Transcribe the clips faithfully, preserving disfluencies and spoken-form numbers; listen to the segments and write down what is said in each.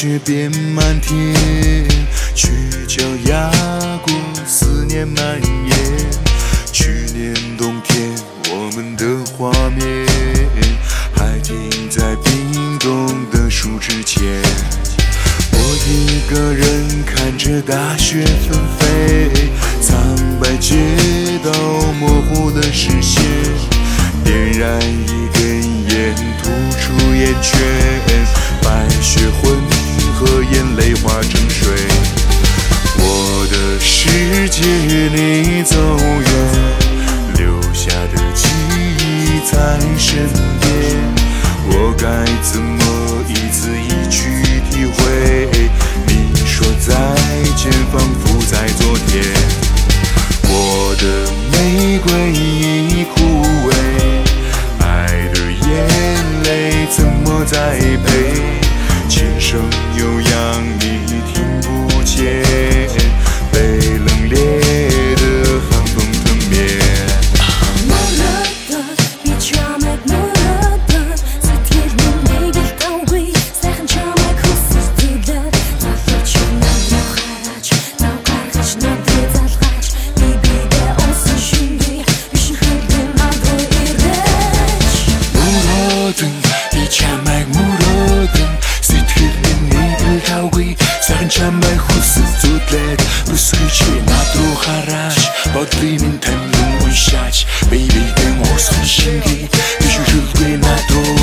雪遍满天，却叫压过思念蔓延。去年冬天，我们的画面还停在冰冻的树枝前。我一个人看着大雪纷飞，苍白街道模糊的视线，点燃一根烟，吐出烟圈，白雪混合眼泪化成水。我的世界你走远，留下的记忆在身边，我该怎么一字一句体会？你说再见仿佛在昨天，我的玫瑰已枯萎，爱的眼泪怎么栽培？琴声悠扬你听不见，被冷冽的寒风吞灭。Чамай хүсэл зүтлээд бүсгэж надруу хараач бодлын минь таньсан уншаач baby-гийн усан шингээ düşürülгүй надруу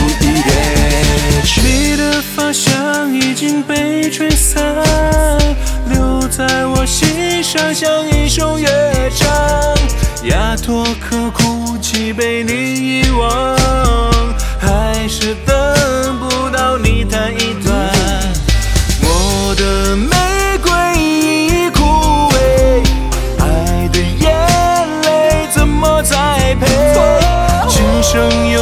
ирээч。你的发香已经被吹散，留在我心上像一首乐章，亚托刻苦泣被你遗忘，还是等不到你弹一段。我的玫瑰已枯萎，爱的眼泪怎么栽培？琴声